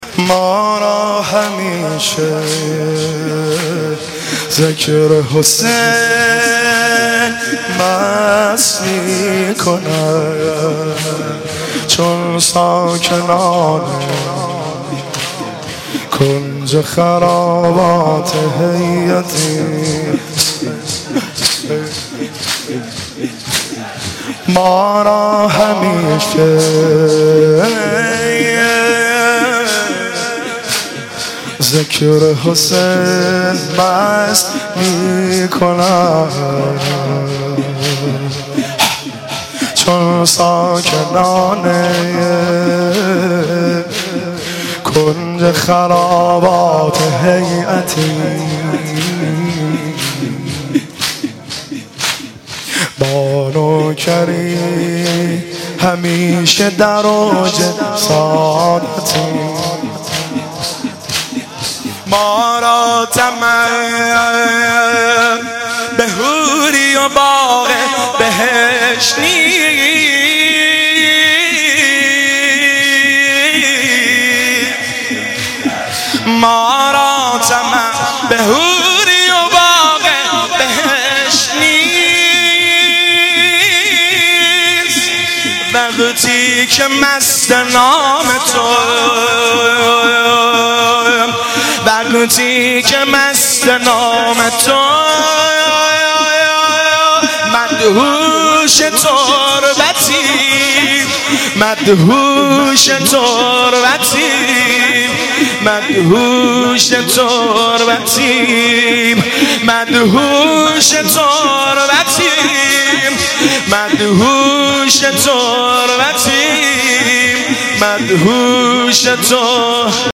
ما را همیشه ذکر حسین مست می‌کند، چون ساکنان کنج خرابات هیئتی. ما را همیشه ذکر حسین مست می‌کند، چون ساکنان کنج خرابات هیئتی. با نوکری همیشه در اوج سعادتی. ما را طمع به حوری و باغ بهشت نیست، ما را طمع به حوری و باغ بهشت نیست. وقتی که مست نام تو، وقتی که مست نام تو، مدهوش تربتی، مدهوش تربتی، مدهوش تربتی، مدهوش تربتی، مدهوش تربتی، مدهوش تربتی.